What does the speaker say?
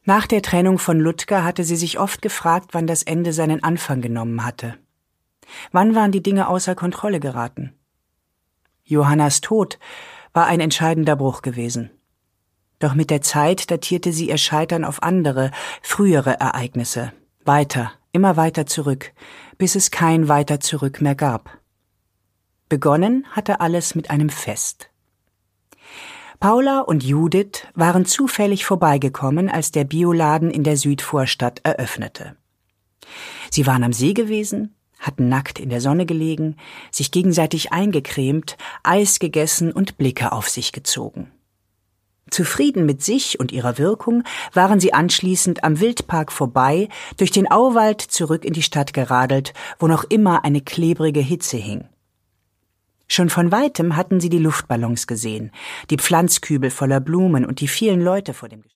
Nach der Trennung von Ludger hatte sie sich oft gefragt, wann das Ende seinen Anfang genommen hatte. Wann waren die Dinge außer Kontrolle geraten? Johannas Tod war ein entscheidender Bruch gewesen. Doch mit der Zeit datierte sie ihr Scheitern auf andere, frühere Ereignisse. Weiter, immer weiter zurück, bis es kein weiter zurück mehr gab. Begonnen hatte alles mit einem Fest. Paula und Judith waren zufällig vorbeigekommen, als der Bioladen in der Südvorstadt eröffnete. Sie waren am See gewesen, hatten nackt in der Sonne gelegen, sich gegenseitig eingecremt, Eis gegessen und Blicke auf sich gezogen. Zufrieden mit sich und ihrer Wirkung waren sie anschließend am Wildpark vorbei, durch den Auwald zurück in die Stadt geradelt, wo noch immer eine klebrige Hitze hing. Schon von Weitem hatten sie die Luftballons gesehen, die Pflanzkübel voller Blumen und die vielen Leute vor dem